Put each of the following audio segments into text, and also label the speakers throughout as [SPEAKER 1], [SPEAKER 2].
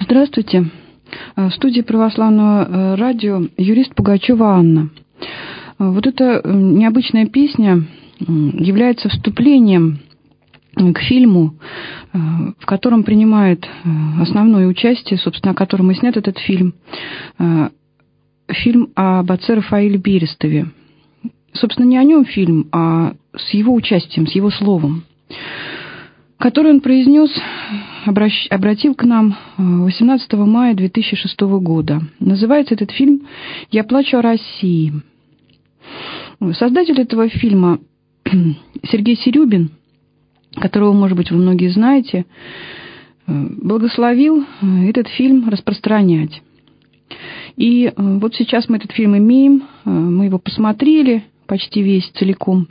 [SPEAKER 1] Здравствуйте. В студии Православного радио юрист Пугачева Анна. Вот эта необычная песня является вступлением к фильму, в котором принимает основное участие, собственно, о котором и снят этот фильм, фильм об отце Рафаиле Берестове. Собственно, не о нем фильм, а с его участием, с его словом, который он произнес, обратил к нам 18 мая 2006 года. Называется этот фильм «Я плачу о России». Создатель этого фильма Сергей Серюбин, которого, может быть, вы многие знаете, благословил этот фильм распространять. И вот сейчас мы этот фильм имеем, мы его посмотрели почти весь целиком.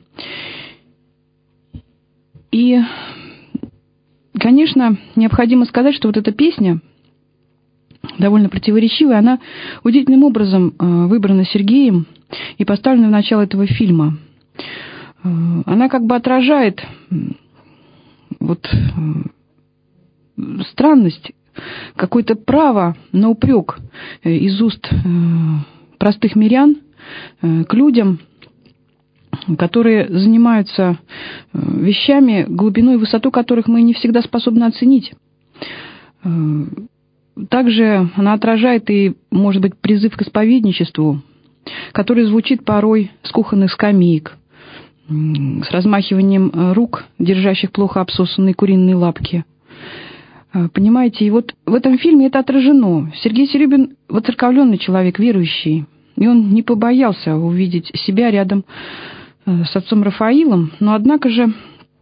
[SPEAKER 1] И, конечно, необходимо сказать, что вот эта песня, довольно противоречивая, она удивительным образом выбрана Сергеем и поставлена в начало этого фильма. Она как бы отражает вот странность, какое-то право на упрек из уст простых мирян к людям, которые занимаются вещами, глубину и высоту которых мы не всегда способны оценить. Также она отражает и, может быть, призыв к исповедничеству, который звучит порой с кухонных скамеек, с размахиванием рук, держащих плохо обсосанные куриные лапки. Понимаете, и вот в этом фильме это отражено. Сергей Серюбин воцерковленный человек, верующий, и он не побоялся увидеть себя рядом с отцом Рафаилом, но однако же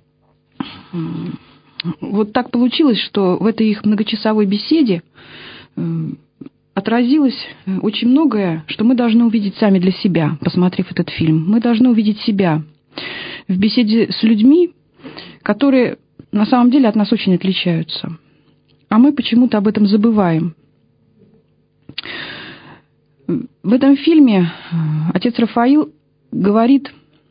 [SPEAKER 1] вот так получилось, что в этой их многочасовой беседе отразилось очень многое, что мы должны увидеть сами для себя, посмотрев этот фильм. Мы должны увидеть себя в беседе с людьми, которые на самом деле от нас очень отличаются. А мы почему-то об этом забываем. В этом фильме отец Рафаил говорит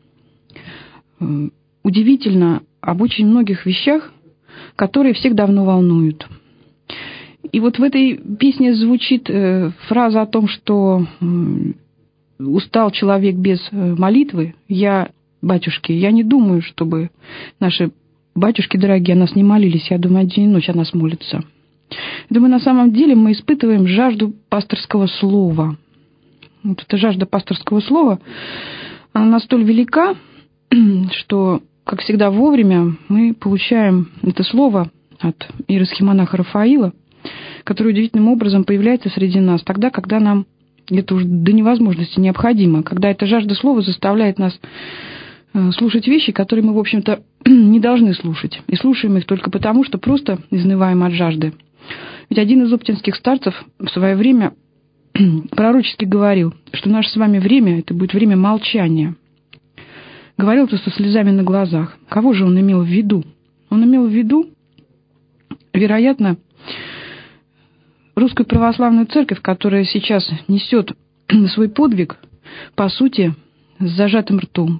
[SPEAKER 1] удивительно об очень многих вещах, которые всех давно волнуют. И вот в этой песне звучит фраза о том, что устал человек без молитвы. Батюшки, я не думаю, чтобы наши батюшки дорогие о нас не молились. Я думаю, день и ночь о нас молятся. Думаю, на самом деле мы испытываем жажду пасторского слова. Вот эта жажда пасторского слова, она настолько велика, что, как всегда, вовремя мы получаем это слово от иеросхимонаха Рафаила, который удивительным образом появляется среди нас тогда, когда нам это уже до невозможности необходимо, когда эта жажда слова заставляет нас слушать вещи, которые мы, в общем-то, не должны слушать. И слушаем их только потому, что просто изнываем от жажды. Ведь один из оптинских старцев в свое время пророчески говорил, что наше с вами время – это будет время молчания. Говорил это со слезами на глазах. Кого же он имел в виду? Он имел в виду, вероятно, Русскую Православную Церковь, которая сейчас несет свой подвиг, по сути, с зажатым ртом.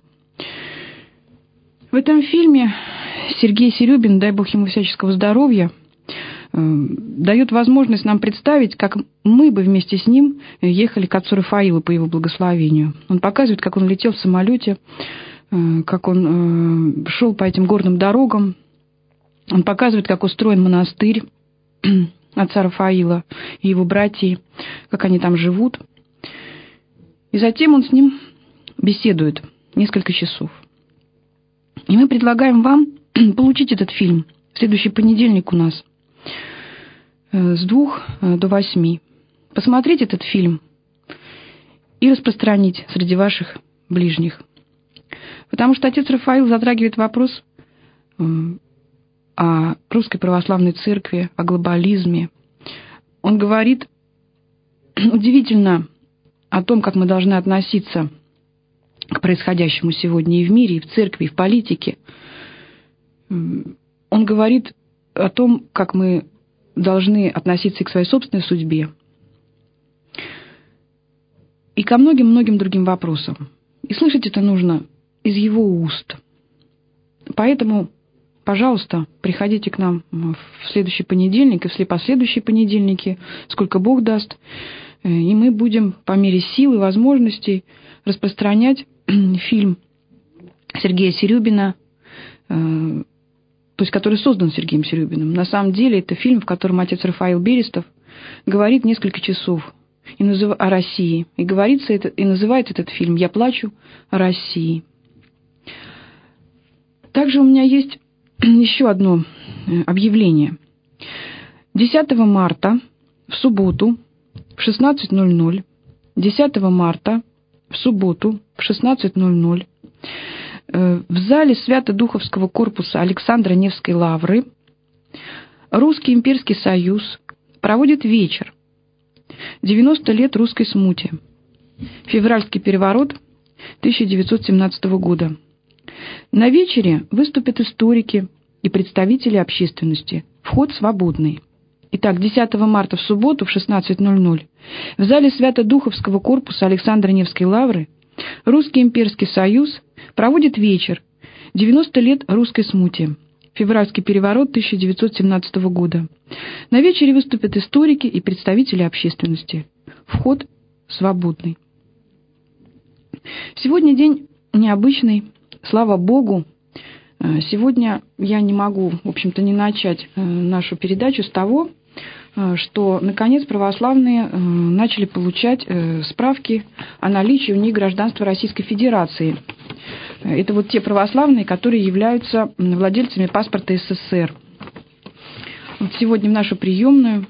[SPEAKER 1] В этом фильме Сергей Серюбин, дай Бог ему всяческого здоровья, дает возможность нам представить, как мы бы вместе с ним ехали к отцу Рафаилу по его благословению. Он показывает, как он летел в самолете, как он шел по этим горным дорогам. Он показывает, как устроен монастырь отца Рафаила и его братьев, как они там живут. И затем он с ним беседует несколько часов. И мы предлагаем вам получить этот фильм в следующий понедельник у нас с 2 до 8. Посмотреть этот фильм и распространить среди ваших ближних. Потому что отец Рафаил затрагивает вопрос о Русской Православной Церкви, о глобализме. Он говорит удивительно о том, как мы должны относиться к происходящему сегодня и в мире, и в церкви, и в политике. Он говорит о том, как мы должны относиться и к своей собственной судьбе, и ко многим-многим другим вопросам. И слышать это нужно из его уст. Поэтому пожалуйста, приходите к нам в следующий понедельник и все последующие понедельники, сколько Бог даст, и мы будем по мере сил и возможностей распространять фильм Сергея Серюбина, то есть который создан Сергеем Серюбиным. На самом деле это фильм, в котором отец Рафаил Берестов говорит несколько часов о России. И говорится это, и называет этот фильм «Я плачу о России». Также у меня есть еще одно объявление. 10 марта в субботу в 16:00, 10 марта в субботу в 16:00 в зале Свято-Духовского корпуса Александра Невской лавры Русский имперский союз проводит вечер 90 лет русской смуте. Февральский переворот 1917 года. На вечере выступят историки и представители общественности. Вход свободный. Итак, 10 марта в субботу в 16:00 в зале Свято-Духовского корпуса Александра Невской лавры Русский имперский союз проводит вечер 90 лет русской смуте. Февральский переворот 1917 года. На вечере выступят историки и представители общественности. Вход свободный. Сегодня день необычный. Слава Богу. Сегодня я не могу, в общем-то, не начать нашу передачу с того, что, наконец, православные начали получать справки о наличии у них гражданства Российской Федерации. Это вот те православные, которые являются владельцами паспорта СССР. Вот сегодня в нашу приемную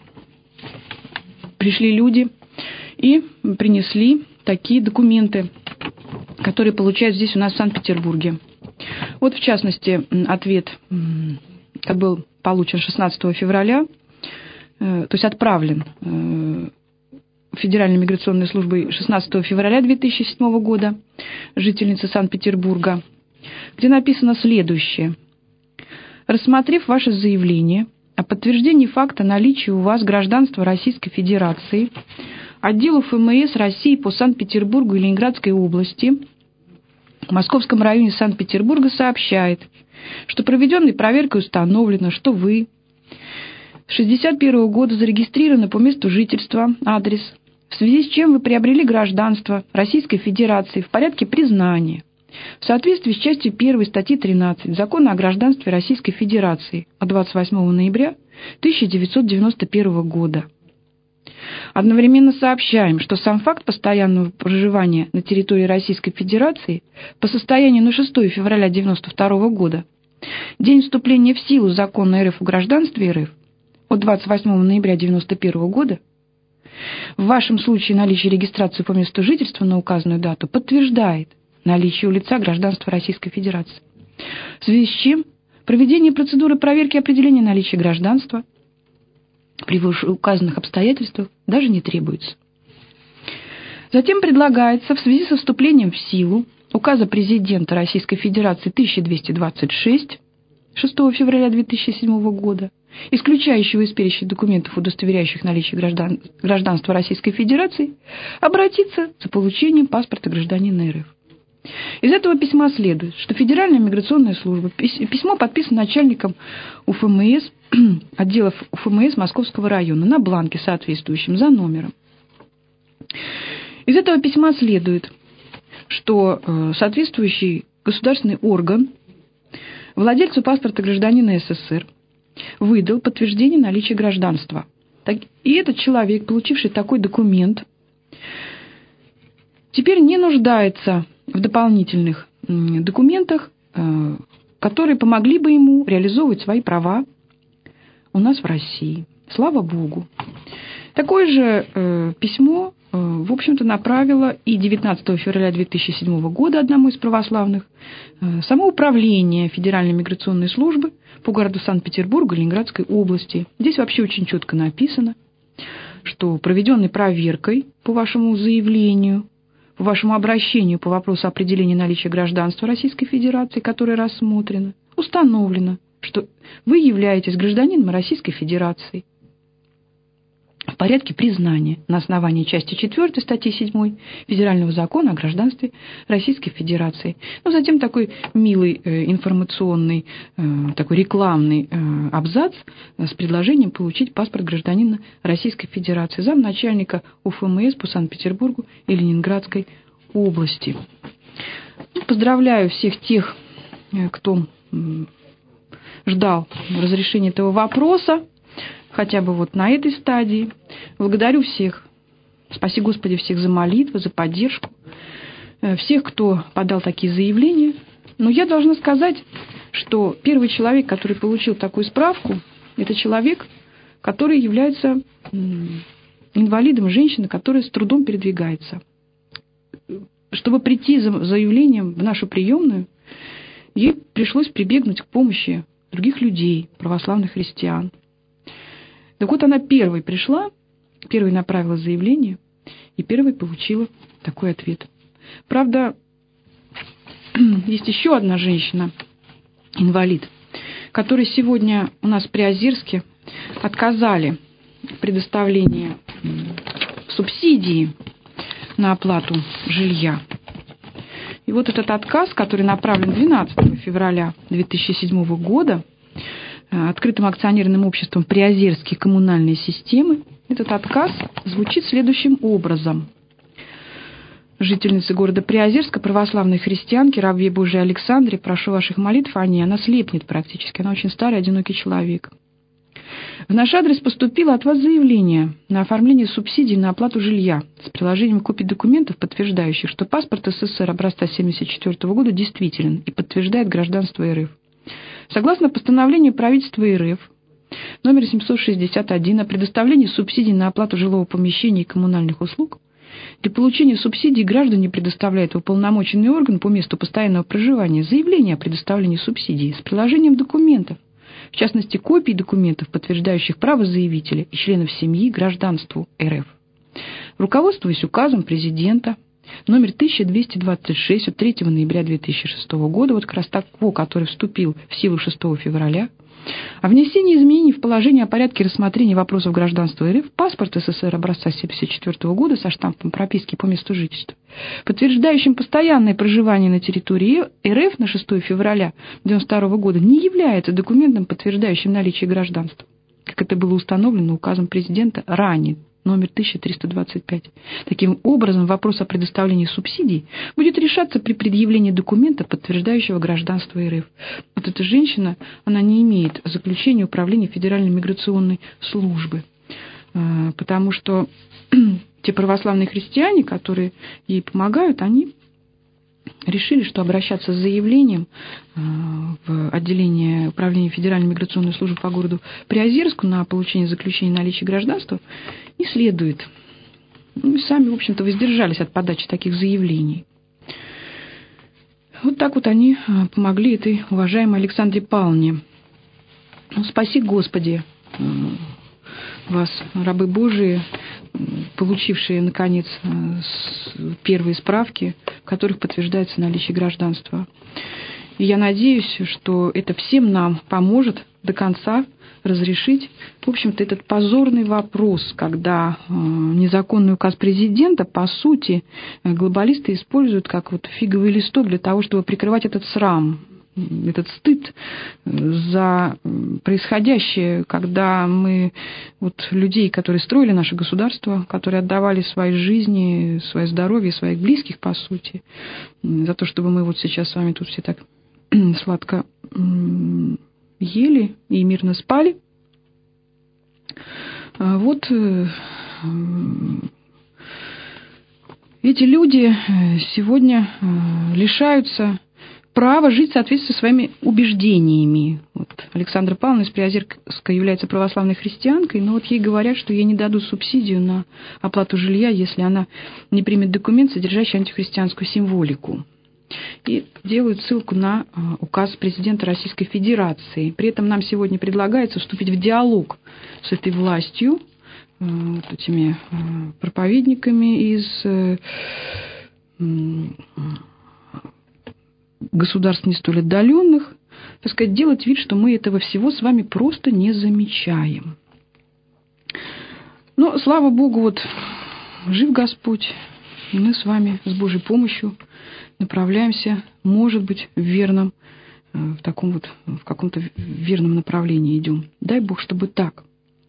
[SPEAKER 1] пришли люди и принесли такие документы, которые получают здесь у нас в Санкт-Петербурге. Вот, в частности, ответ был получен 16 февраля, то есть отправлен Федеральной миграционной службой 16 февраля 2007 года, жительницы Санкт-Петербурга, где написано следующее. Рассмотрев ваше заявление о подтверждении факта наличия у вас гражданства Российской Федерации, отделу ФМС России по Санкт-Петербургу и Ленинградской области в Московском районе Санкт-Петербурга сообщает, что проведенной проверкой установлено, что вы с 1961 года зарегистрированы по месту жительства, адрес, в связи с чем вы приобрели гражданство Российской Федерации в порядке признания в соответствии с частью 1 статьи 13 Закона о гражданстве Российской Федерации от 28 ноября 1991 года. Одновременно сообщаем, что сам факт постоянного проживания на территории Российской Федерации по состоянию на 6 февраля 1992 года, день вступления в силу Закона РФ о гражданстве РФ от 28 ноября 1991 года, в вашем случае наличие регистрации по месту жительства на указанную дату подтверждает наличие у лица гражданства Российской Федерации. В связи с чем проведение процедуры проверки определения наличия гражданства при вышеуказанных обстоятельствах даже не требуется. Затем предлагается в связи со вступлением в силу указа президента Российской Федерации 1226 6 февраля 2007 года, исключающего из перечня документов, удостоверяющих наличие гражданства Российской Федерации, обратиться за получением паспорта гражданина РФ. Из этого письма следует, что Федеральная миграционная служба, письмо подписано начальником УФМС, отделов УФМС Московского района на бланке соответствующем за номером. Из этого письма следует, что соответствующий государственный орган владельцу паспорта гражданина СССР выдал подтверждение наличия гражданства. И этот человек, получивший такой документ, теперь не нуждается в дополнительных документах, которые помогли бы ему реализовывать свои права у нас в России. Слава Богу. Такое же письмо, в общем-то, направило и 19 февраля 2007 года одному из православных самоуправление Федеральной миграционной службы по городу Санкт-Петербурга и Ленинградской области. Здесь вообще очень четко написано, что проведенной проверкой по вашему заявлению, по вашему обращению по вопросу определения наличия гражданства Российской Федерации, которое рассмотрено, установлено, что вы являетесь гражданином Российской Федерации. в порядке признания на основании части 4 статьи 7 Федерального закона о гражданстве Российской Федерации. Ну, затем такой милый информационный, такой рекламный абзац с предложением получить паспорт гражданина Российской Федерации, замначальника УФМС по Санкт-Петербургу и Ленинградской области. Поздравляю всех тех, кто ждал разрешения этого вопроса, хотя бы вот на этой стадии. Благодарю всех, спаси Господи, всех за молитвы, за поддержку, всех, кто подал такие заявления. Но я должна сказать, что первый человек, который получил такую справку, это человек, который является инвалидом, женщина, которая с трудом передвигается. Чтобы прийти за заявлением в нашу приемную, ей пришлось прибегнуть к помощи других людей, православных христиан. Так вот, она первой пришла, первой направила заявление и первой получила такой ответ. Правда, есть еще одна женщина, инвалид, которой сегодня у нас в Приозерске отказали в предоставлении субсидии на оплату жилья. И вот этот отказ, который направлен 12 февраля 2007 года открытым акционерным обществом «Приозерские коммунальные системы», этот отказ звучит следующим образом. Жительницы города Приозерска, православной христианки, рабе Божией Александре, прошу ваших молитв о ней. Она слепнет практически, она очень старый, одинокий человек. В наш адрес поступило от вас заявление на оформление субсидий на оплату жилья с приложением копий документов, подтверждающих, что паспорт СССР образца 1974 года действителен и подтверждает гражданство РФ. Согласно постановлению правительства РФ номер 761 о предоставлении субсидий на оплату жилого помещения и коммунальных услуг, для получения субсидий граждане предоставляют в уполномоченный орган по месту постоянного проживания заявление о предоставлении субсидий с приложением документов, в частности, копий документов, подтверждающих право заявителя и членов семьи гражданству РФ. Руководствуясь указом президента номер 1226 от 3 ноября 2006 года, вот как раз такого, который вступил в силу 6 февраля, о внесении изменений в положение о порядке рассмотрения вопросов гражданства РФ, паспорт СССР образца 1974 года со штампом прописки по месту жительства, подтверждающим постоянное проживание на территории РФ на 6 февраля 1992 года, не является документом, подтверждающим наличие гражданства, как это было установлено указом президента ранее, номер 1325. Таким образом, вопрос о предоставлении субсидий будет решаться при предъявлении документа, подтверждающего гражданство РФ. Вот эта женщина, она не имеет заключения Управления Федеральной миграционной службы, потому что те православные христиане, которые ей помогают, они решили, что обращаться с заявлением в отделение Управления Федеральной миграционной службы по городу Приозерску на получение заключения наличия гражданства не следует. И сами, в общем-то, воздержались от подачи таких заявлений. Вот так вот они помогли этой уважаемой Александре Павловне. Спаси Господи вас, рабы Божии, получившие, наконец, первые справки, в которых подтверждается наличие гражданства. И я надеюсь, что это всем нам поможет до конца разрешить, в общем-то, этот позорный вопрос, когда незаконный указ президента, по сути, глобалисты используют как вот фиговый листок для того, чтобы прикрывать этот срам, этот стыд за происходящее, когда мы вот людей, которые строили наше государство, которые отдавали свои жизни, свое здоровье, своих близких, по сути, за то, чтобы мы вот сейчас с вами тут все так сладко ели и мирно спали. Вот эти люди сегодня лишаются права жить в соответствии со своими убеждениями. Вот Александра Павловна из Приозерска является православной христианкой, но вот ей говорят, что ей не дадут субсидию на оплату жилья, если она не примет документ, содержащий антихристианскую символику. И делают ссылку на указ президента Российской Федерации. При этом нам сегодня предлагается вступить в диалог с этой властью, вот этими проповедниками из государств не столь отдаленных, так сказать, делать вид, что мы этого всего с вами просто не замечаем. Но, слава Богу, вот жив Господь, и мы с вами с Божьей помощью направляемся, может быть, в каком-то верном направлении идем. Дай Бог, чтобы так.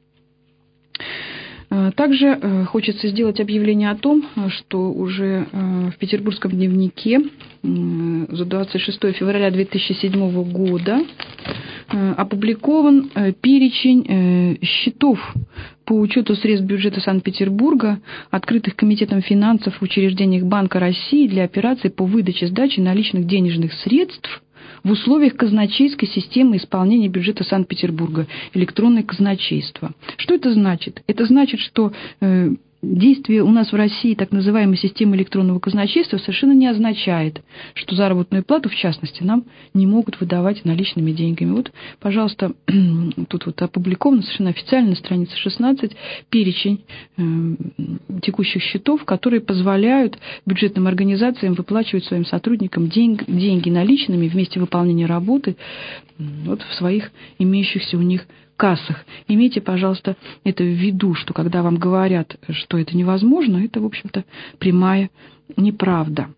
[SPEAKER 1] Также хочется сделать объявление о том, что уже в Петербургском дневнике за 26 февраля 2007 года опубликован перечень счетов по учету средств бюджета Санкт-Петербурга, открытых Комитетом финансов в учреждениях Банка России для операций по выдаче сдачи наличных денежных средств в условиях казначейской системы исполнения бюджета Санкт-Петербурга, электронное казначейство. Что это значит? Это значит, что действие у нас в России так называемой системы электронного казначейства совершенно не означает, что заработную плату, в частности, нам не могут выдавать наличными деньгами. Вот, пожалуйста, тут вот опубликовано совершенно официально на странице 16 перечень текущих счетов, которые позволяют бюджетным организациям выплачивать своим сотрудникам деньги наличными в месте выполнения работы вот в своих имеющихся у них кассах. Имейте, пожалуйста, это в виду, что когда вам говорят, что это невозможно, это, в общем-то, прямая неправда.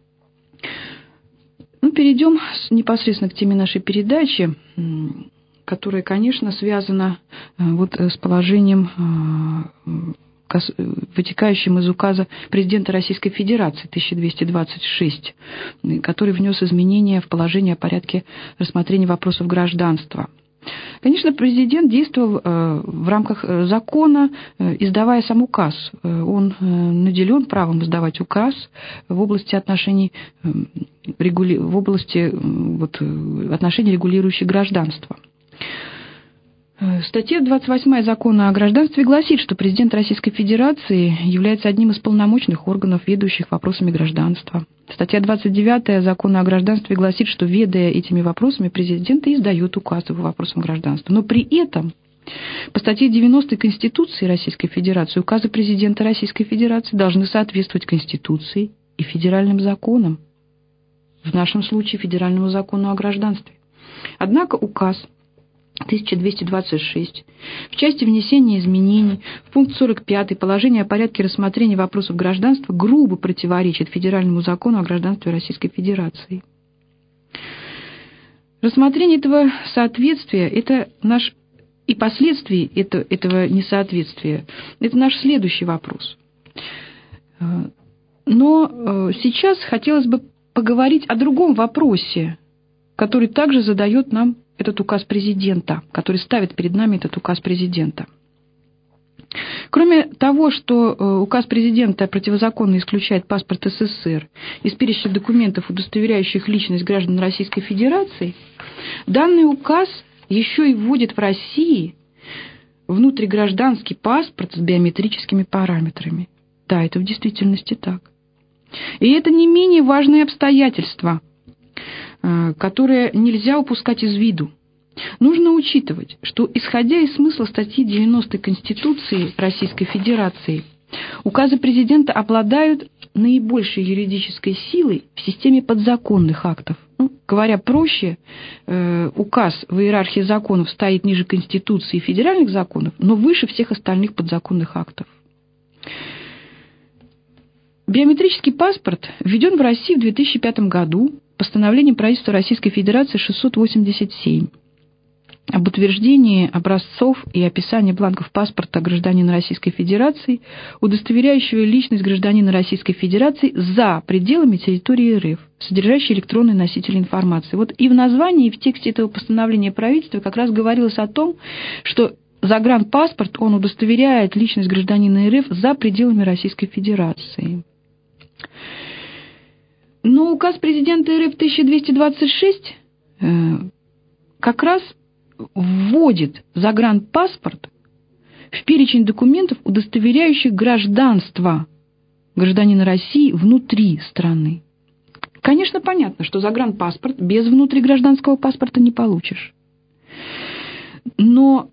[SPEAKER 1] Перейдем непосредственно к теме нашей передачи, которая, конечно, связана вот с положением, вытекающим из указа президента Российской Федерации 1226, который внес изменения в положение о порядке рассмотрения вопросов гражданства. Конечно, президент действовал в рамках закона, издавая сам указ. Он наделен правом издавать указ в области отношений, отношений, регулирующих гражданство. Статья 28 Закона о гражданстве гласит, что президент Российской Федерации является одним из полномочных органов, ведущих вопросами гражданства. Статья 29 Закона о гражданстве гласит, что, ведая этими вопросами, президент и издает указы по вопросам гражданства. Но при этом по статье 90 Конституции Российской Федерации указы президента Российской Федерации должны соответствовать Конституции и федеральным законам. В нашем случае федеральному закону о гражданстве. Однако указ 1226 в части внесения изменений в пункт 45 положения о порядке рассмотрения вопросов гражданства грубо противоречит федеральному закону о гражданстве Российской Федерации. Рассмотрение этого соответствия и последствий этого несоответствия – это наш следующий вопрос. Но сейчас хотелось бы поговорить о другом вопросе, который также задает нам этот указ президента, который ставит перед нами этот указ президента. Кроме того, что указ президента противозаконно исключает паспорт СССР из перечня документов, удостоверяющих личность граждан Российской Федерации, данный указ еще и вводит в России внутригражданский паспорт с биометрическими параметрами. Да, это в действительности так. И это не менее важное обстоятельство, которые нельзя упускать из виду. Нужно учитывать, что, исходя из смысла статьи 90 Конституции Российской Федерации, указы президента обладают наибольшей юридической силой в системе подзаконных актов. Говоря проще, указ в иерархии законов стоит ниже Конституции и федеральных законов, но выше всех остальных подзаконных актов. Биометрический паспорт введен в России в 2005 году постановлением правительства Российской Федерации 687 об утверждении образцов и описании бланков паспорта гражданина Российской Федерации, удостоверяющего личность гражданина Российской Федерации за пределами территории РФ, содержащий электронные носители информации. Вот и в названии, и в тексте этого постановления правительства как раз говорилось о том, что загранпаспорт, он удостоверяет личность гражданина РФ за пределами Российской Федерации. Но указ президента РФ 1226 как раз вводит загранпаспорт в перечень документов, удостоверяющих гражданство гражданина России внутри страны. Конечно, понятно, что загранпаспорт без внутригражданского паспорта не получишь. Но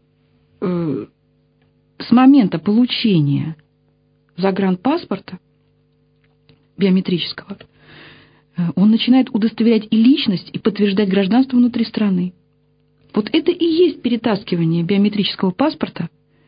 [SPEAKER 1] с момента получения загранпаспорта биометрического он начинает удостоверять и личность, и подтверждать гражданство внутри страны. Вот это и есть перетаскивание биометрического паспорта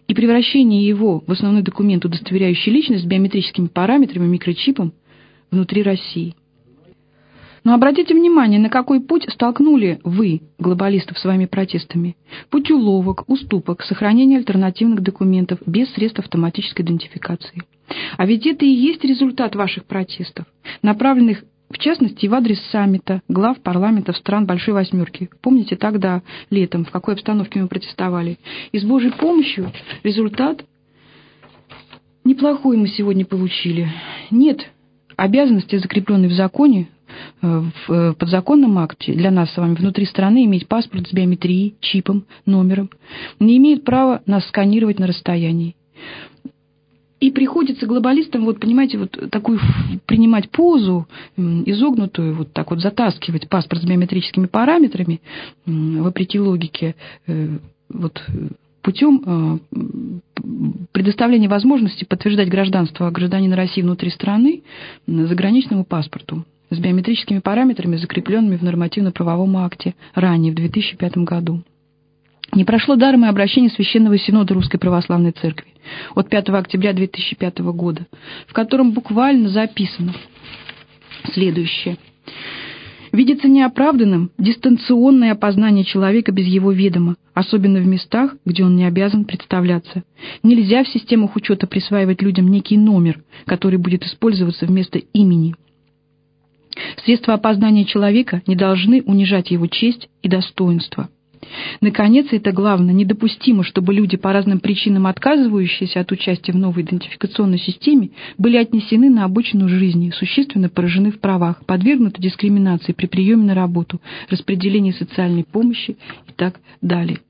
[SPEAKER 1] и превращение его в основной документ, удостоверяющий личность с биометрическими параметрами, микрочипом внутри России. Но обратите внимание, на какой путь столкнули вы, глобалистов, своими протестами. Путь уловок, уступок, сохранения альтернативных документов без средств автоматической идентификации. А ведь это и есть результат ваших протестов, направленных в частности в адрес саммита глав парламентов стран Большой Восьмерки. Помните, тогда, летом, в какой обстановке мы протестовали? И с Божьей помощью результат неплохой мы сегодня получили. Нет обязанности, закрепленной в законе, в подзаконном акте для нас с вами внутри страны иметь паспорт с биометрией, чипом, номером. Не имеет права нас сканировать на расстоянии. И приходится глобалистам, вот понимаете, вот такую принимать позу, изогнутую, вот так вот затаскивать паспорт с биометрическими параметрами, вопреки логике, вот путем предоставления возможности подтверждать гражданство гражданина России внутри страны заграничному паспорту с биометрическими параметрами, закрепленными в нормативно-правовом акте ранее, в 2005 году. Не прошло даром и обращение Священного Синода Русской Православной Церкви от 5 октября 2005 года, в котором буквально записано следующее. Видится неоправданным дистанционное опознание человека без его ведома, особенно в местах, где он не обязан представляться. Нельзя в системах учета присваивать людям некий номер, который будет использоваться вместо имени. Средства опознания человека не должны унижать его честь и достоинство. Наконец, и это главное, недопустимо, чтобы люди, по разным причинам отказывающиеся от участия в новой идентификационной системе, были отнесены на обочину жизни, существенно поражены в правах, подвергнуты дискриминации при приеме на работу, распределении социальной помощи и так далее.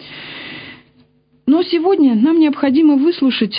[SPEAKER 1] Но сегодня нам необходимо выслушать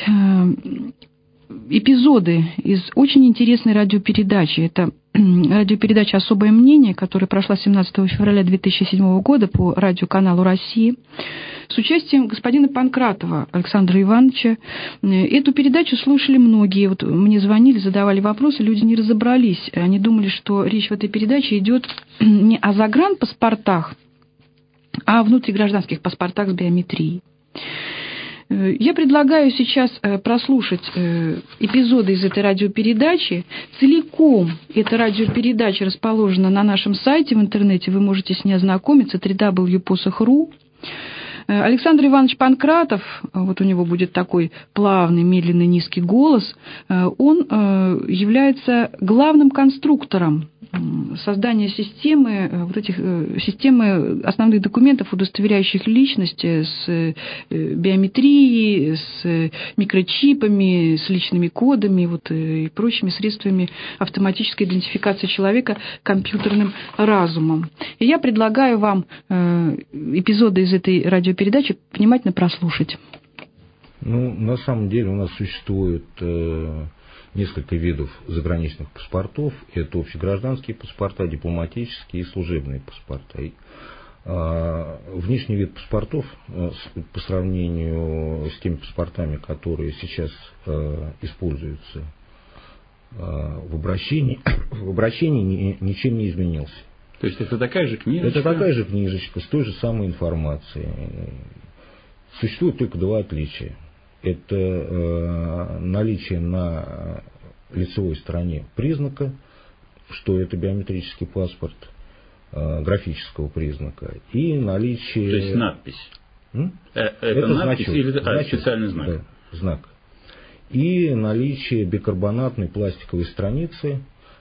[SPEAKER 1] эпизоды из очень интересной радиопередачи. Это радиопередача «Особое мнение», которая прошла 17 февраля 2007 года по радиоканалу «Россия» с участием господина Панкратова Александра Ивановича. Эту передачу слушали многие. Вот мне звонили, задавали вопросы, люди не разобрались. Они думали, что речь в этой передаче идет не о загранпаспортах, а о внутригражданских паспортах с биометрией. Я предлагаю сейчас прослушать эпизоды из этой радиопередачи. Целиком эта радиопередача расположена на нашем сайте в интернете. Вы можете с ней ознакомиться, www.posokh.ru. Александр Иванович Панкратов, вот у него будет такой плавный, медленный, низкий голос, он является главным конструктором создания системы, вот этих системы основных документов, удостоверяющих личность с биометрией, с микрочипами, с личными кодами вот, и прочими средствами автоматической идентификации человека компьютерным разумом. И я предлагаю вам эпизоды из этой радиопередачи внимательно прослушать.
[SPEAKER 2] Ну, на самом деле у нас существует несколько видов заграничных паспортов. Это общегражданские паспорта, дипломатические и служебные паспорта. Внешний вид паспортов по сравнению с теми паспортами, которые сейчас используются в обращении ничем не изменился.
[SPEAKER 3] То есть это такая же книжечка?
[SPEAKER 2] Это такая же книжечка с той же самой информацией. Существует только два отличия. Это наличие на лицевой стороне признака, что это биометрический паспорт, графического признака, и наличие...
[SPEAKER 3] То есть надпись.
[SPEAKER 2] Это
[SPEAKER 3] надпись
[SPEAKER 2] значок,
[SPEAKER 3] или
[SPEAKER 2] значок,
[SPEAKER 3] специальный знак?
[SPEAKER 2] Да, знак. И наличие бикарбонатной пластиковой страницы,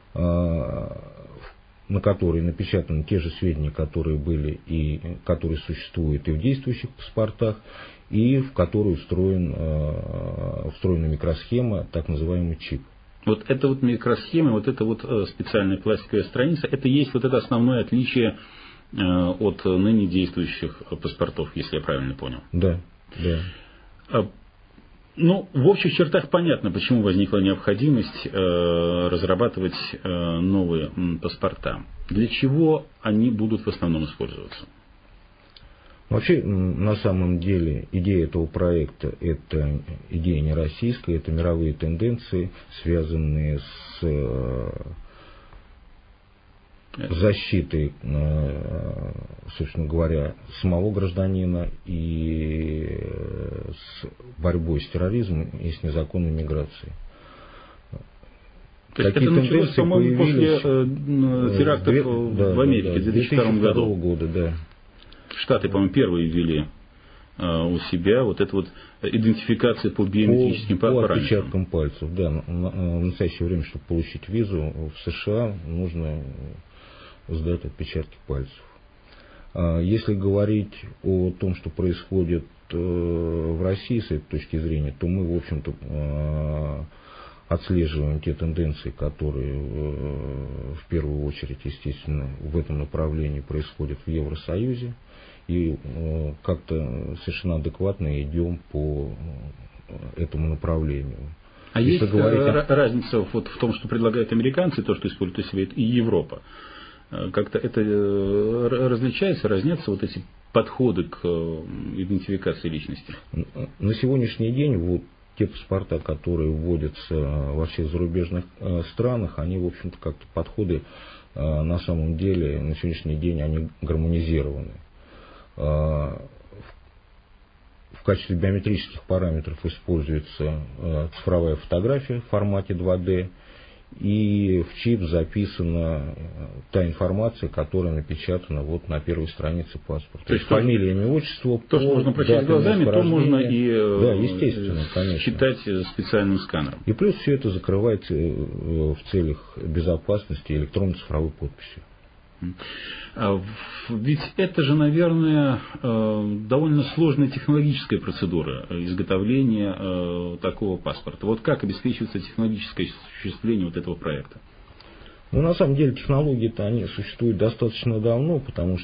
[SPEAKER 2] на которой напечатаны те же сведения, которые были и которые существуют и в действующих паспортах, и в которую встроена микросхема, так называемый чип.
[SPEAKER 3] Вот эта вот микросхема, вот эта вот специальная пластиковая страница, это есть вот это основное отличие от ныне действующих паспортов, если я правильно понял.
[SPEAKER 2] Да, да.
[SPEAKER 3] Ну, в общих чертах понятно, почему возникла необходимость разрабатывать новые паспорта. Для чего они будут в основном использоваться?
[SPEAKER 2] Вообще, на самом деле, идея этого проекта – это идея не российская, это мировые тенденции, связанные с защитой, собственно говоря, самого гражданина и с борьбой с терроризмом и с незаконной миграцией.
[SPEAKER 3] То есть это началось, по-моему, после терактов в Америке в 2002 году.
[SPEAKER 2] Года, да.
[SPEAKER 3] Штаты, по-моему, первые ввели у себя вот эту вот идентификацию по биометрическим параметрам.
[SPEAKER 2] По отпечаткам пальцев, да. В настоящее время, чтобы получить визу в США, нужно сдать отпечатки пальцев. Если говорить о том, что происходит в России с этой точки зрения, то мы, в общем-то, отслеживаем те тенденции, которые в первую очередь, естественно, в этом направлении происходят в Евросоюзе. И как-то совершенно адекватно идем по этому направлению.
[SPEAKER 3] А если есть разница вот в том, что предлагают американцы, то, что используют себе, и Европа? Как-то это различается, разнятся вот эти подходы к идентификации личности?
[SPEAKER 2] На сегодняшний день вот те паспорта, которые вводятся во всех зарубежных странах, они, в общем-то, как-то подходы на самом деле на сегодняшний день они гармонизированы. В качестве биометрических параметров используется цифровая фотография в формате 2D, и в чип записана та информация, которая напечатана вот на первой странице паспорта.
[SPEAKER 3] То есть
[SPEAKER 2] фамилия, имя, отчество,
[SPEAKER 3] то, что можно прочесть глазами, то можно и
[SPEAKER 2] да, естественно, конечно,
[SPEAKER 3] считать специальным сканером.
[SPEAKER 2] И плюс все это закрывается в целях безопасности электронной цифровой подписью.
[SPEAKER 3] Ведь это же, наверное, довольно сложная технологическая процедура изготовления такого паспорта. Вот как обеспечивается технологическое осуществление вот этого проекта?
[SPEAKER 2] Ну, на самом деле, технологии-то они существуют достаточно давно, потому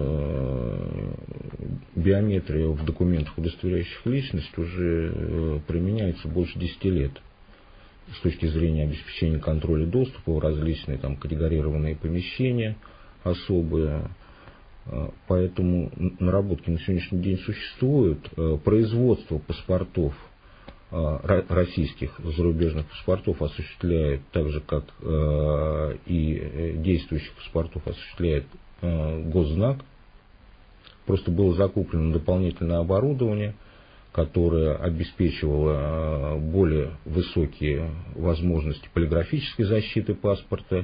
[SPEAKER 2] что биометрия в документах, удостоверяющих личность, уже применяется больше 10 лет. С точки зрения обеспечения контроля доступа в различные там категорированные помещения, особые. Поэтому наработки на сегодняшний день существуют. Производство паспортов, российских зарубежных паспортов осуществляет так же, как и действующих паспортов осуществляет Госзнак. Просто было закуплено дополнительное оборудование, которое обеспечивало более высокие возможности полиграфической защиты паспорта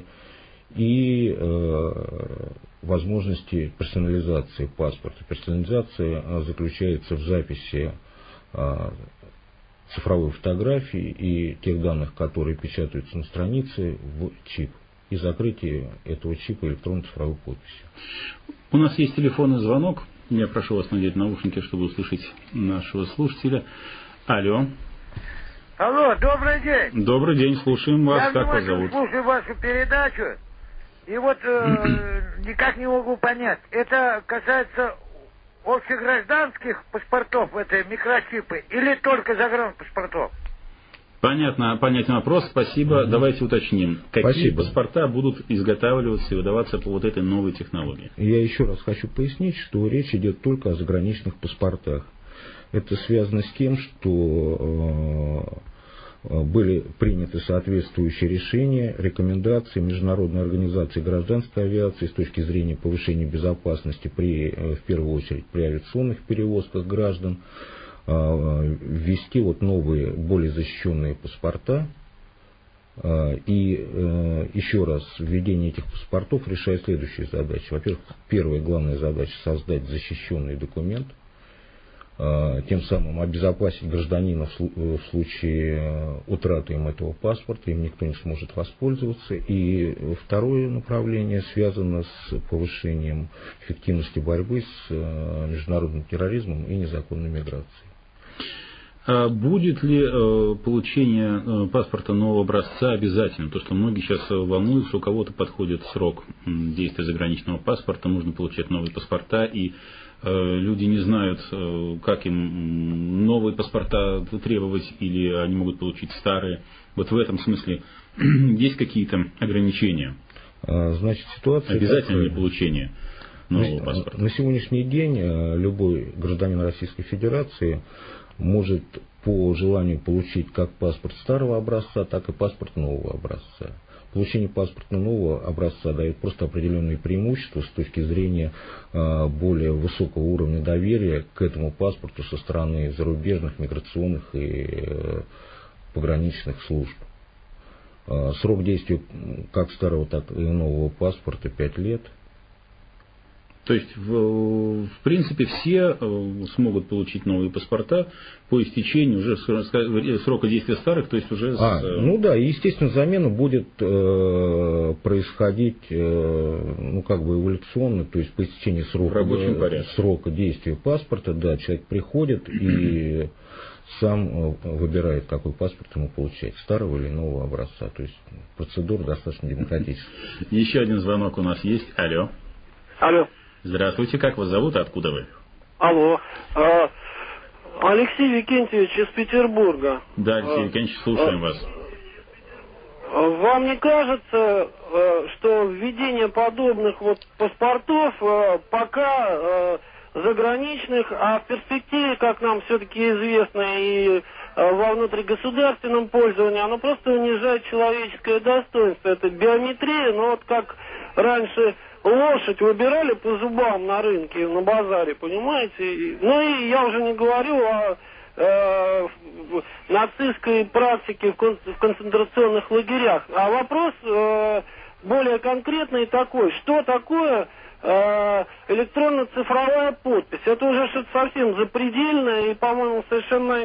[SPEAKER 2] и возможности персонализации паспорта. Персонализация заключается в записи цифровой фотографии и тех данных, которые печатаются на странице, в чип, и закрытие этого чипа электронной цифровой подписью.
[SPEAKER 3] У нас есть телефонный звонок. Я прошу вас надеть наушники, чтобы услышать нашего слушателя. Алло.
[SPEAKER 4] Алло, добрый день.
[SPEAKER 3] Добрий день, слушаем вас.
[SPEAKER 4] Я
[SPEAKER 3] как вас
[SPEAKER 4] внимательно
[SPEAKER 3] зовут?
[SPEAKER 4] слушаю вашу передачу, и вот никак не могу понять, это касается общегражданских паспортов, это микрочипы, или только загранпаспортов?
[SPEAKER 3] Понятный вопрос, спасибо. Давайте уточним, какие паспорта будут изготавливаться и выдаваться по вот этой новой технологии.
[SPEAKER 2] Я еще раз хочу пояснить, что речь идет только о заграничных паспортах. Это связано с тем, что были приняты соответствующие решения, рекомендации Международной организации гражданской авиации с точки зрения повышения безопасности в первую очередь при авиационных перевозках граждан, ввести вот новые, более защищенные паспорта. И еще раз, введение этих паспортов решает следующие задачи. Во-первых, первая главная задача — создать защищенный документ, тем самым обезопасить гражданина в случае утраты им этого паспорта, им никто не сможет воспользоваться. И второе направление связано с повышением эффективности борьбы с международным терроризмом и незаконной миграцией.
[SPEAKER 3] Будет ли получение паспорта нового образца обязательным? То, что многие сейчас волнуются, у кого-то подходит срок действия заграничного паспорта, нужно получать новые паспорта, и люди не знают, как им новые паспорта требовать, или они могут получить старые. Вот в этом смысле есть какие-то ограничения?
[SPEAKER 2] Значит, ситуация
[SPEAKER 3] обязательно ли получение нового паспорта?
[SPEAKER 2] На сегодняшний день любой гражданин Российской Федерации может по желанию получить как паспорт старого образца, так и паспорт нового образца. Получение паспорта нового образца дает просто определенные преимущества с точки зрения более высокого уровня доверия к этому паспорту со стороны зарубежных, миграционных и пограничных служб. Срок действия как старого, так и нового паспорта 5 лет.
[SPEAKER 3] То есть, в принципе, все смогут получить новые паспорта по истечению уже срока действия старых, то есть уже
[SPEAKER 2] Ну да, и, естественно, замена будет происходить эволюционно, то есть по истечении срока действия паспорта, да, человек приходит и сам выбирает, какой паспорт ему получать, старого или нового образца. То есть процедура достаточно демократическая.
[SPEAKER 3] Еще один звонок у нас есть. Алло.
[SPEAKER 5] Алло.
[SPEAKER 3] Здравствуйте, как вас зовут, откуда вы?
[SPEAKER 5] Алло. Алексей Викентьевич из Петербурга.
[SPEAKER 3] Да, Алексей Викентьевич, слушаем вас.
[SPEAKER 5] Вам не кажется, что введение подобных паспортов пока заграничных, а в перспективе, как нам все-таки известно, и во внутригосударственном пользовании, оно просто унижает человеческое достоинство. Это биометрия, но как раньше лошадь выбирали по зубам на рынке, на базаре, понимаете? Ну и я уже не говорю о нацистской практике в концентрационных лагерях. А вопрос более конкретный такой. Что такое электронно-цифровая подпись? Это уже что-то совсем запредельное и, по-моему, совершенно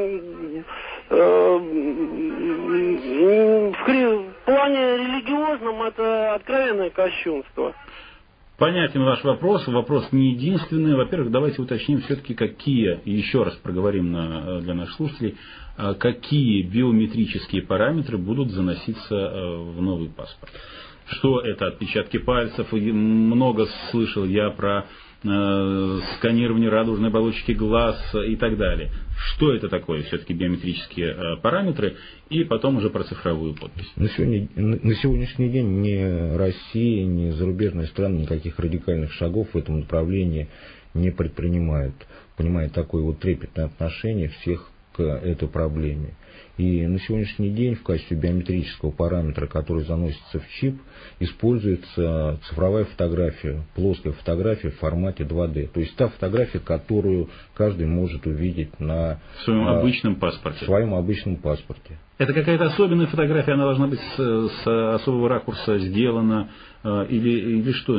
[SPEAKER 5] в плане религиозном это откровенное кощунство.
[SPEAKER 3] Понятен ваш вопрос. Вопрос не единственный. Во-первых, давайте уточним все-таки, какие, еще раз проговорим для наших слушателей, какие биометрические параметры будут заноситься в новый паспорт. Что это отпечатки пальцев? Много слышал я про сканирование радужной оболочки глаз и так далее. Что это такое все-таки биометрические параметры? И потом уже про цифровую подпись.
[SPEAKER 2] На сегодняшний день ни Россия, ни зарубежные страны никаких радикальных шагов в этом направлении не предпринимают. Понимая такое трепетное отношение всех к этой проблеме. И на сегодняшний день в качестве биометрического параметра, который заносится в чип, используется цифровая фотография, плоская фотография в формате 2D. То есть та фотография, которую каждый может увидеть на
[SPEAKER 3] своем обычном паспорте.
[SPEAKER 2] В своем обычном паспорте.
[SPEAKER 3] Это какая-то особенная фотография, она должна быть с особого ракурса сделана или что?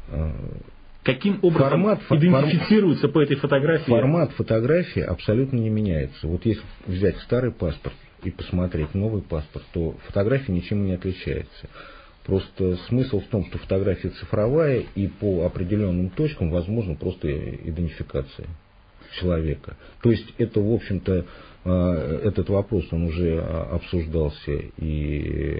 [SPEAKER 3] Каким образом идентифицируется по этой фотографии?
[SPEAKER 2] Формат фотографии абсолютно не меняется. Вот если взять старый паспорт и посмотреть новый паспорт, то фотография ничем не отличается. Просто смысл в том, что фотография цифровая, и по определенным точкам возможна просто идентификация человека. То есть это, в общем-то, этот вопрос, он уже обсуждался и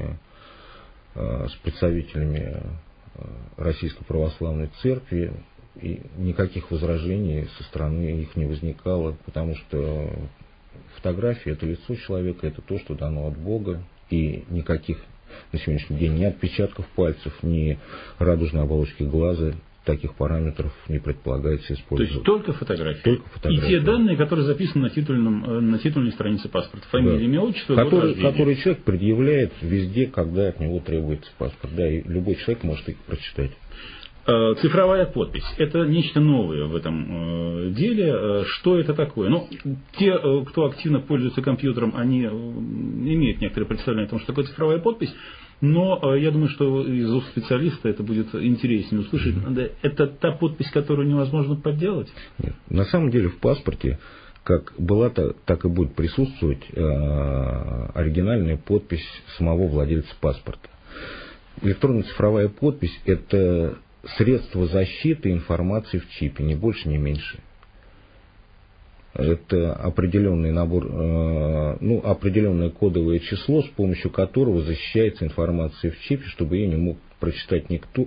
[SPEAKER 2] с представителями Российской Православной Церкви, и никаких возражений со стороны их не возникало, потому что фотография — это лицо человека, это то, что дано от Бога, и никаких на сегодняшний день ни отпечатков пальцев, ни радужной оболочки глаза, таких параметров не предполагается использовать.
[SPEAKER 3] То есть только фотографии?
[SPEAKER 2] Только фотографии.
[SPEAKER 3] И те данные, которые записаны на титульной странице паспорта. Фамилия, имя, отчество, год рождения.
[SPEAKER 2] Который человек предъявляет везде, когда от него требуется паспорт. Да, и любой человек может их прочитать.
[SPEAKER 3] Цифровая подпись. Это нечто новое в этом деле. Что это такое? Ну, те, кто активно пользуется компьютером, они имеют некоторые представление о том, что такое цифровая подпись. Но я думаю, что из уст специалиста это будет интереснее услышать. Это та подпись, которую невозможно подделать?
[SPEAKER 2] Нет. На самом деле в паспорте, как была, так и будет присутствовать оригинальная подпись самого владельца паспорта. Электронно-цифровая подпись – это средство защиты информации в чипе, ни больше, ни меньше. Это определенный набор, определенное кодовое число, с помощью которого защищается информация в чипе, чтобы ее не мог прочитать никто,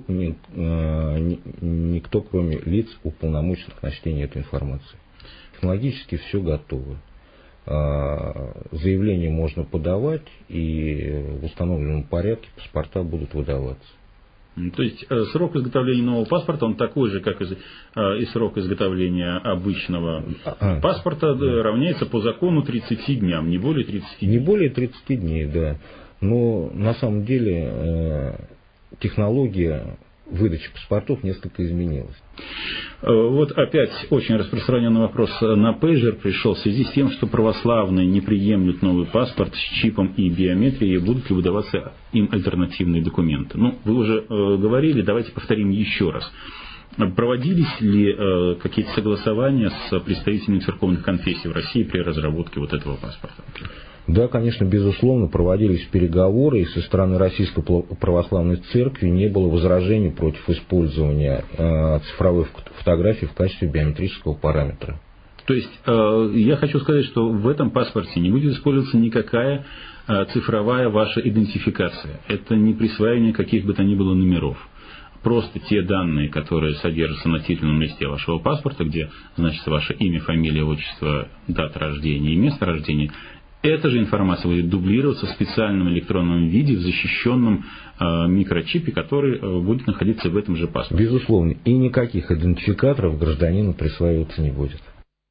[SPEAKER 2] кроме лиц, уполномоченных на чтение этой информации. Технологически все готово. Заявление можно подавать, и в установленном порядке паспорта будут выдаваться.
[SPEAKER 3] То есть срок изготовления нового паспорта, он такой же, как и срок изготовления обычного паспорта, равняется по закону 30 дням, не более 30 дней.
[SPEAKER 2] Не более 30 дней, да. Но на самом деле технология выдачи паспортов несколько изменилась.
[SPEAKER 3] Вот опять очень распространенный вопрос на пейджер пришел в связи с тем, что православные не приемлют новый паспорт с чипом и биометрией, будут ли выдаваться им альтернативные документы. Ну, вы уже говорили, давайте повторим еще раз. Проводились ли какие-то согласования с представителями церковных конфессий в России при разработке вот этого паспорта?
[SPEAKER 2] Да, конечно, безусловно, проводились переговоры, и со стороны Российской Православной Церкви не было возражений против использования цифровой фотографии в качестве биометрического параметра.
[SPEAKER 3] То есть, я хочу сказать, что в этом паспорте не будет использоваться никакая цифровая ваша идентификация. Это не присваивание каких бы то ни было номеров. Просто те данные, которые содержатся на титульном листе вашего паспорта, где значится ваше имя, фамилия, отчество, дата рождения и место рождения, эта же информация будет дублироваться в специальном электронном виде в защищенном микрочипе, который будет находиться в этом же паспорте.
[SPEAKER 2] Безусловно. И никаких идентификаторов гражданину присваиваться не будет.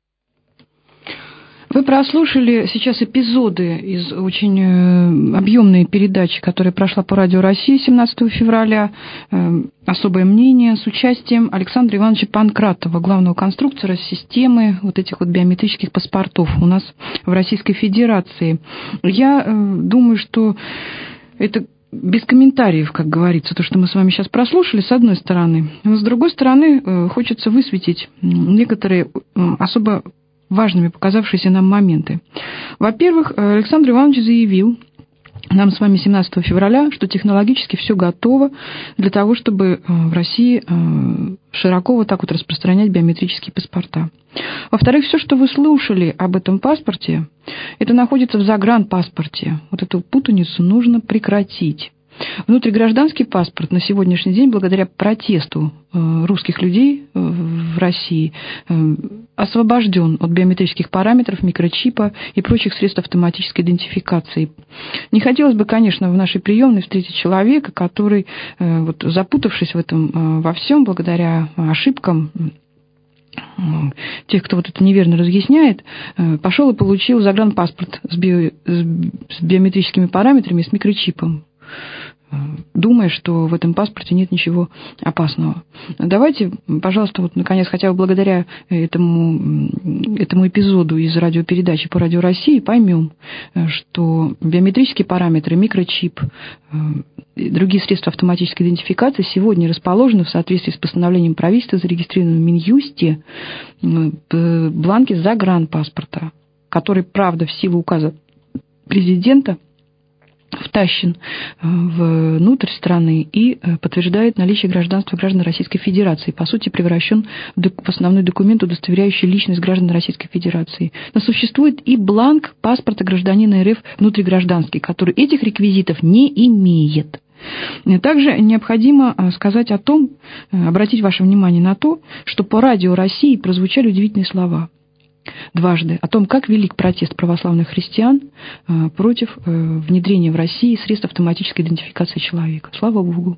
[SPEAKER 1] Вы прослушали сейчас эпизоды из очень объемной передачи, которая прошла по Радио России 17 февраля. «Особое мнение» с участием Александра Ивановича Панкратова, главного конструктора системы вот этих вот биометрических паспортов у нас в Российской Федерации. Я думаю, что это без комментариев, как говорится, то, что мы с вами сейчас прослушали, с одной стороны. Но с другой стороны, хочется высветить некоторые особо важными показавшиеся нам моменты. Во-первых, Александр Иванович заявил нам с вами 17 февраля, что технологически все готово для того, чтобы в России широко вот так вот распространять биометрические паспорта. Во-вторых, все, что вы слушали об этом паспорте, это находится в загранпаспорте. Вот эту путаницу нужно прекратить. Внутригражданский паспорт на сегодняшний день, благодаря протесту русских людей в России, освобожден от биометрических параметров, микрочипа и прочих средств автоматической идентификации. Не хотелось бы, конечно, в нашей приемной встретить человека, который, вот, запутавшись в этом во всем, благодаря ошибкам тех, кто вот это неверно разъясняет, пошел и получил загранпаспорт с биометрическими параметрами, с микрочипом, думая, что в этом паспорте нет ничего опасного. Давайте, пожалуйста, вот наконец, хотя бы благодаря этому эпизоду из радиопередачи по Радио России поймем, что биометрические параметры, микрочип, другие средства автоматической идентификации сегодня расположены в соответствии с постановлением правительства, зарегистрированным в Минюсте, в бланке загранпаспорта, который, правда, в силу указа президента втащен внутрь страны и подтверждает наличие гражданства граждан Российской Федерации. По сути, превращен в основной документ, удостоверяющий личность граждан Российской Федерации. Но существует и бланк паспорта гражданина РФ внутригражданский, который этих реквизитов не имеет. Также необходимо сказать о том, обратить ваше внимание на то, что по Радио России прозвучали удивительные слова. Дважды о том, как велик протест православных христиан против внедрения в России средств автоматической идентификации человека. Слава Богу.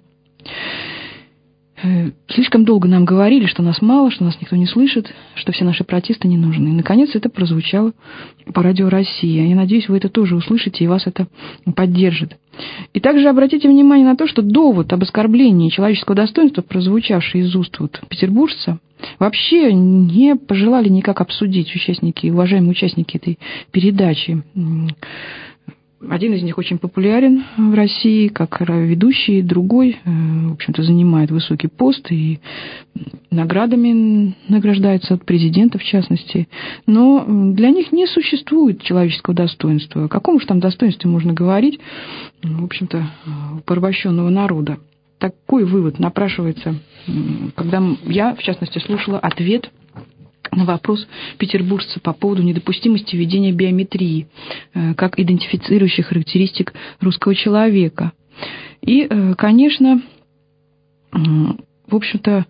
[SPEAKER 1] Слишком долго нам говорили, что нас мало, что нас никто не слышит, что все наши протесты не нужны. И, наконец, это прозвучало по Радио России. Я надеюсь, вы это тоже услышите, и вас это поддержит. И также обратите внимание на то, что довод об оскорблении человеческого достоинства, прозвучавший из уст петербуржца, вообще не пожелали никак обсудить уважаемые участники этой передачи. Один из них очень популярен в России как ведущий, другой, в общем-то, занимает высокий пост и наградами награждается от президента, в частности. Но для них не существует человеческого достоинства. О каком уж там достоинстве можно говорить, в общем-то, у порабощенного народа? Такой вывод напрашивается, когда я, в частности, слушала ответ на вопрос петербуржца по поводу недопустимости введения биометрии как идентифицирующих характеристик русского человека. И, конечно, в общем-то,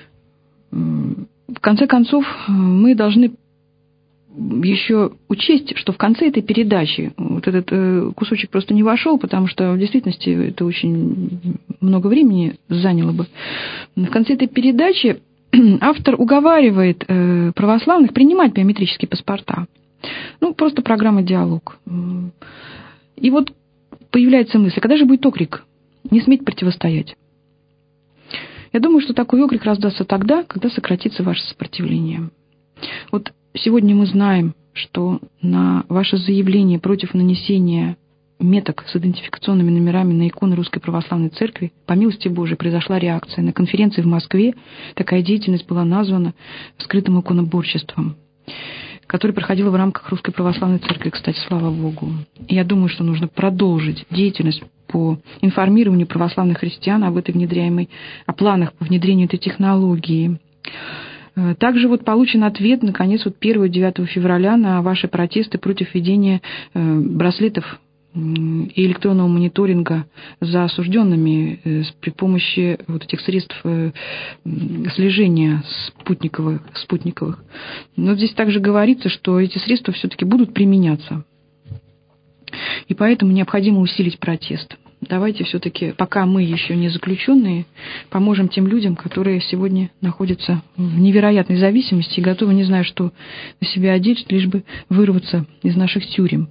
[SPEAKER 1] в конце концов, мы должны еще учесть, что в конце этой передачи вот этот кусочек просто не вошел, потому что в действительности это очень много времени заняло бы. В конце этой передачи автор уговаривает православных принимать биометрические паспорта. Ну, просто программа «Диалог». И вот появляется мысль, когда же будет окрик? Не сметь противостоять. Я думаю, что такой окрик раздастся тогда, когда сократится ваше сопротивление. Вот сегодня мы знаем, что на ваше заявление против нанесения меток с идентификационными номерами на иконы Русской Православной Церкви, по милости Божией, произошла реакция. На конференции в Москве такая деятельность была названа скрытым иконоборчеством, которое проходило в рамках Русской Православной Церкви, кстати, слава Богу. И я думаю, что нужно продолжить деятельность по информированию православных христиан об этой внедряемой, о планах по внедрению этой технологии. Также вот получен ответ, наконец, 1-9 февраля на ваши протесты против введения браслетов и электронного мониторинга за осужденными при помощи вот этих средств слежения спутниковых. Но здесь также говорится, что эти средства все-таки будут применяться. И поэтому необходимо усилить протест. Давайте все-таки, пока мы еще не заключенные, поможем тем людям, которые сегодня находятся в невероятной зависимости и готовы, не знаю, что на себя одеть, лишь бы вырваться из наших тюрем.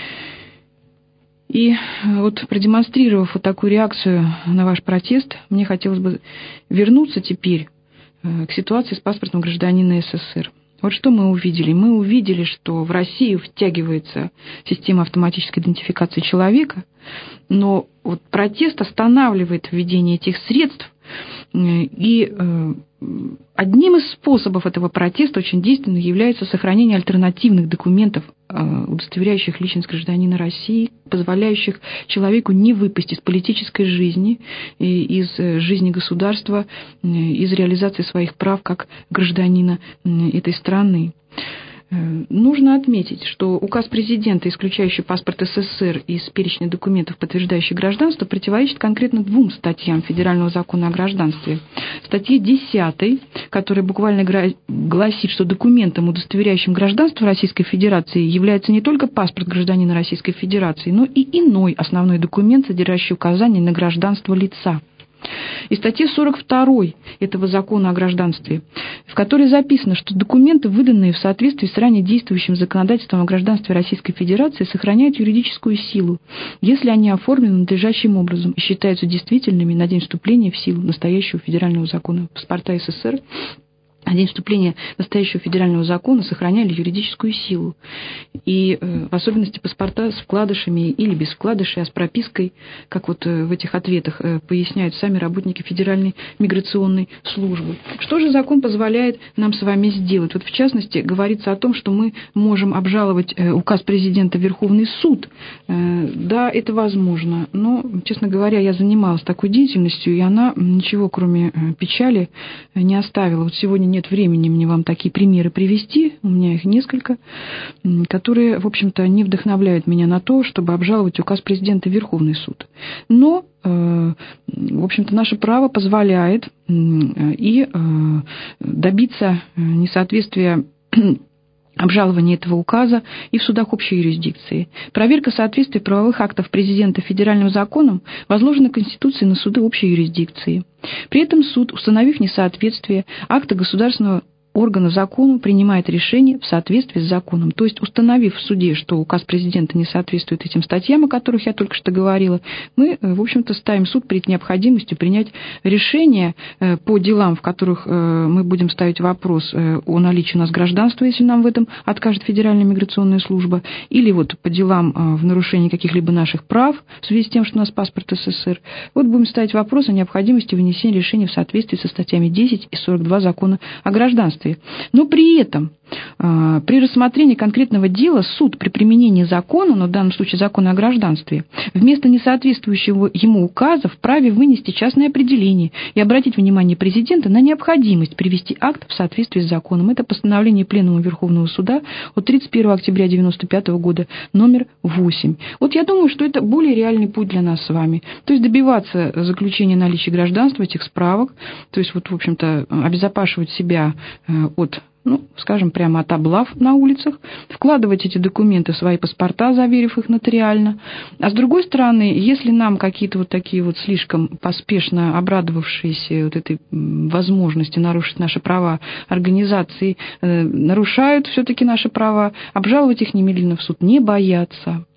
[SPEAKER 1] И вот продемонстрировав вот такую реакцию на ваш протест, мне хотелось бы вернуться теперь к ситуации с паспортом гражданина СССР. Вот что мы увидели? Мы увидели, что в Россию втягивается система автоматической идентификации человека, но вот протест останавливает введение этих средств. И одним из способов этого протеста очень действенным является сохранение альтернативных документов, удостоверяющих личность гражданина России, позволяющих человеку не выпасть из политической жизни, из жизни государства, из реализации своих прав как гражданина этой страны. Нужно отметить, что указ президента, исключающий паспорт СССР из перечня документов, подтверждающих гражданство, противоречит конкретно 2 статьям Федерального закона о гражданстве. Статье 10, которая буквально гласит, что документом, удостоверяющим гражданство Российской Федерации, является не только паспорт гражданина Российской Федерации, но и иной основной документ, содержащий указания на гражданство лица. И статье 42 этого закона о гражданстве, в которой записано, что документы, выданные в соответствии с ранее действующим законодательством о гражданстве Российской Федерации, сохраняют юридическую силу, если они оформлены надлежащим образом и считаются действительными на день вступления в силу настоящего федерального закона. Паспорта СССР на день вступления настоящего федерального закона сохраняли юридическую силу. И в особенности паспорта с вкладышами или без вкладышей, а с пропиской, как вот в этих ответах поясняют сами работники Федеральной миграционной службы. Что же закон позволяет нам с вами сделать? Вот в частности, говорится о том, что мы можем обжаловать указ президента в Верховный суд. Да, это возможно, но, честно говоря, я занималась такой деятельностью, и она ничего, кроме печали, не оставила. Вот сегодня нет времени мне вам такие примеры привести, у меня их несколько, которые, в общем-то, не вдохновляют меня на то, чтобы обжаловать указ президента в Верховный суд. Но, в общем-то, наше право позволяет и добиться несоответствия обжалования этого указа и в судах общей юрисдикции. Проверка соответствия правовых актов президента федеральным законам возложена Конституцией на суды общей юрисдикции. При этом суд, установив несоответствие акта государственного органа закону, принимает решение в соответствии с законом. То есть, установив в суде, что указ президента не соответствует этим статьям, о которых я только что говорила, мы, в общем-то, ставим суд перед необходимостью принять решение по делам, в которых мы будем ставить вопрос о наличии у нас гражданства, если нам в этом откажет Федеральная миграционная служба, или вот по делам в нарушении каких-либо наших прав в связи с тем, что у нас паспорт СССР. Вот будем ставить вопрос о необходимости вынесения решения в соответствии со статьями 10 и 42 закона о гражданстве. Но при этом при рассмотрении конкретного дела суд при применении закона, но в данном случае закона о гражданстве, вместо несоответствующего ему указа вправе вынести частное определение и обратить внимание президента на необходимость привести акт в соответствии с законом. Это постановление Пленума Верховного Суда от 31 октября 1995 года, номер 8. Вот я думаю, что это более реальный путь для нас с вами. То есть добиваться заключения наличия гражданства, этих справок, то есть вот, в общем-то, обезопасивать себя от, скажем, прямо от облав на улицах, вкладывать эти документы в свои паспорта, заверив их нотариально. А с другой стороны, если нам какие-то вот такие вот слишком поспешно обрадовавшиеся вот этой возможности нарушить наши права организации, нарушают все-таки наши права, обжаловать их немедленно в суд, не бояться.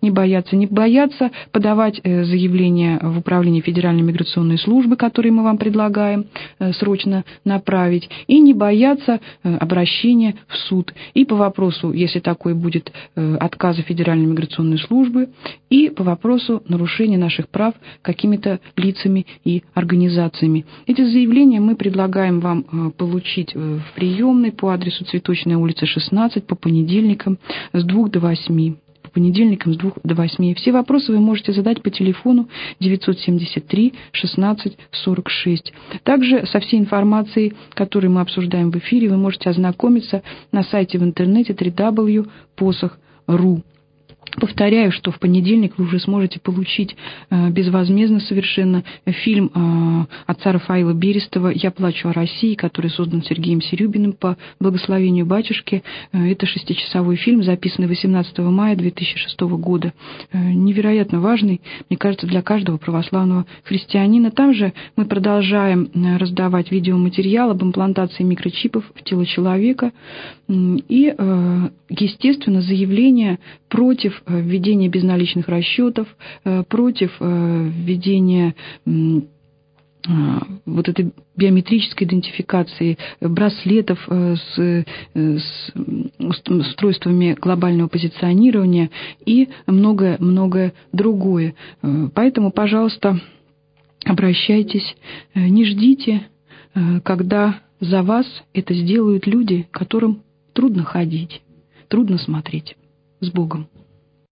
[SPEAKER 1] не бояться подавать заявления в Управление Федеральной миграционной службы, которые мы вам предлагаем срочно направить, и не бояться обращения в суд. И по вопросу, если такой будет, отказа Федеральной миграционной службы, и по вопросу нарушения наших прав какими-то лицами и организациями. Эти заявления мы предлагаем вам получить в приемной по адресу Цветочная улица, 16, по понедельникам с 2 до 8. По понедельникам с 2 до 8. Все вопросы вы можете задать по телефону 973 16 46. Также со всей информацией, которую мы обсуждаем в эфире, вы можете ознакомиться на сайте в интернете www.posokh.ru. Повторяю, что в понедельник вы уже сможете получить безвозмездно совершенно фильм отца Рафаила Берестова «Я плачу о России», который создан Сергеем Серюбиным по благословению батюшки. Это 6-часовой фильм, записанный 18 мая 2006 года. Невероятно важный, мне кажется, для каждого православного христианина. Там же мы продолжаем раздавать видеоматериал об имплантации микрочипов в тело человека. И, естественно, заявление против введения безналичных расчетов, против введения вот этой биометрической идентификации, браслетов с устройствами глобального позиционирования и многое другое. Поэтому, пожалуйста, обращайтесь, не ждите, когда за вас это сделают люди, которым трудно ходить, трудно смотреть. С Богом.